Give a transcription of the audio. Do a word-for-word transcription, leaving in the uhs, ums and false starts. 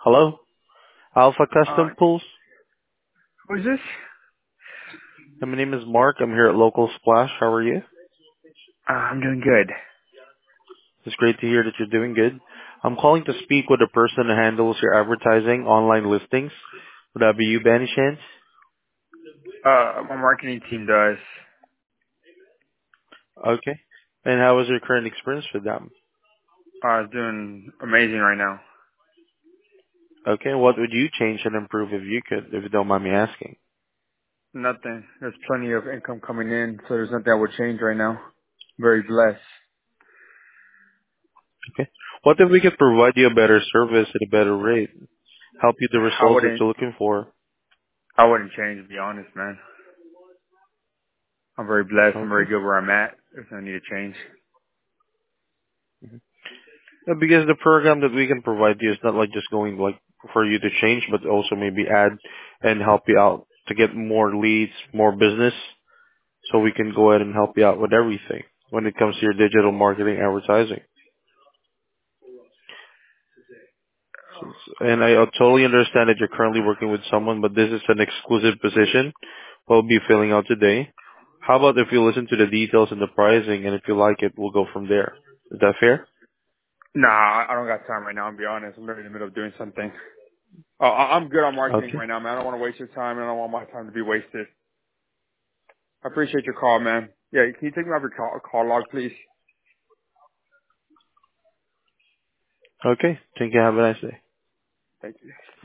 Hello, Alpha Uh, Custom Pools. who's this? My name is Mark. I'm here at Local Splash. How are you? Uh, I'm doing good. It's great to hear that you're doing good. I'm calling to speak with the person who handles your advertising online listings. Would that be you, by any chance? Uh, my marketing team does. Okay. And how was your current experience with them? Uh, it's doing amazing right now. Okay. What would you change and improve if you could, if you don't mind me asking? Nothing. There's plenty of income coming in, so there's nothing I would change right now. Very blessed. Okay. What if we could provide you a better service at a better rate? Help you the I results that wouldn't. you're looking for? I wouldn't change, to be honest, man. I'm very blessed. I'm very Okay. good where I'm at. There's no need to change. Yeah, because the program that we can provide you is not like just going like for you to change, but also maybe add and help you out to get more leads, more business, so we can go ahead and help you out with everything when it comes to your digital marketing advertising. So- And I uh, totally understand that you're currently working with someone, but this is an exclusive position we'll be filling out today. How about if you listen to the details and the pricing, and if you like it, we'll go from there. Is that fair? Nah, I I don't got time right now, I'll be honest. I'm in the middle of doing something. Oh, I- I'm good on marketing Okay. right now, man. I don't want to waste your time, and I don't want my time to be wasted. I appreciate your call, man. Yeah, can you take me off your call, call log, please? Okay. Thank you. Have a nice day. Thank you.